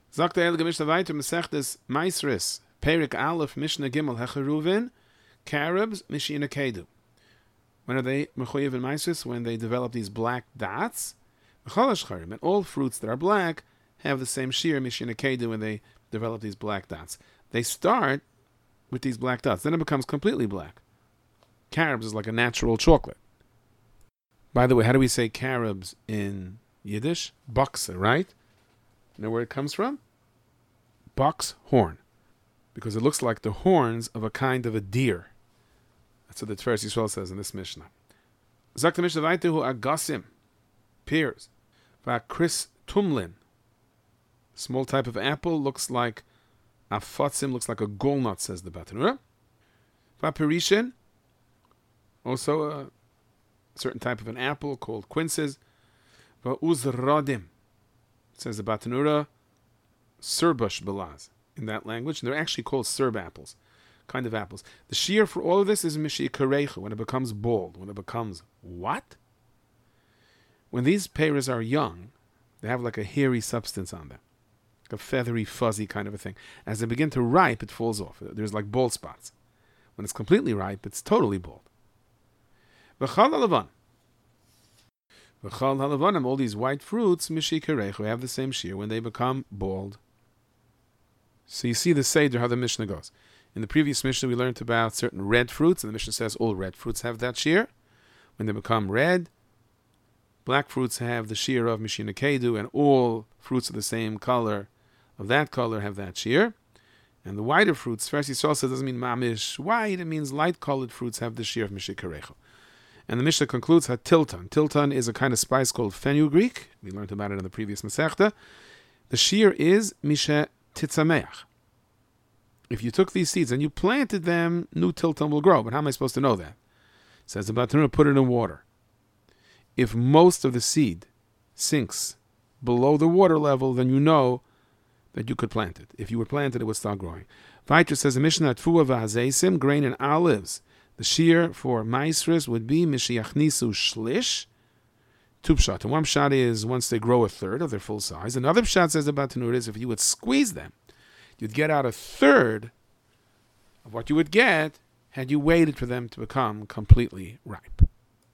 Sagt der Heilige Mishnah weiter, Mesechtes Maisris, Perik Aleph, Mishnah Gimel, Hecheruvin, Caribs, Mishina Kedu. When are they mechoyev in Maisris? When they develop these black dots. And all fruits that are black have the same shear, Mishina Kedu, when they develop these black dots. They start with these black dots, then it becomes completely black. Caribs is like a natural chocolate. By the way, how do we say caribs in Yiddish? Bakse, right? You know where it comes from? Buck's horn. Because it looks like the horns of a kind of a deer. That's what the Tiferes Yisrael says in this Mishnah. Zak the Mishnah Vaitehu agasim, pears. Vakris tumlin. Small type of apple looks like afatzim, looks like a golnut, says the Batanura. Vaperishin, also a certain type of an apple called quinces. Vauzradim, says the Batanura, Serbush belaz in that language. And they're actually called Serb apples, kind of apples. The shear for all of this is Mishikarechu, when it becomes bald. When it becomes what? When these pears are young, they have like a hairy substance on them, like a feathery, fuzzy kind of a thing. As they begin to ripe, it falls off. There's like bald spots. When it's completely ripe, it's totally bald. V'chal halavan. V'chal halavanim, all these white fruits, Mishikarechu, have the same shear when they become bald. So you see the Seder, how the Mishnah goes. In the previous Mishnah, we learned about certain red fruits, and the Mishnah says all red fruits have that shear. When they become red, black fruits have the shear of Mishina Kedu, and all fruits of the same color, of that color, have that shear. And the whiter fruits, Tiferes Yisrael says, doesn't mean mamish white, it means light-colored fruits have the shear of Mishikarechu. And the Mishnah concludes, Tilton. Tilton is a kind of spice called fenugreek. We learned about it in the previous Masechta. The shear is Misha Titzameach. If you took these seeds and you planted them, new tilton will grow. But how am I supposed to know that? It says the Batanura, put it in water. If most of the seed sinks below the water level, then you know that you could plant it. If you would plant it, it would start growing. Vaiter says the Mishnah, Tfuah v'hazeisim, grain and olives. The shear for maisris would be mishiachnisu shlish, two pshat. And one pshat is once they grow a third of their full size. Another pshat, says the Batanura, is if you would squeeze them, you'd get out a third of what you would get had you waited for them to become completely ripe.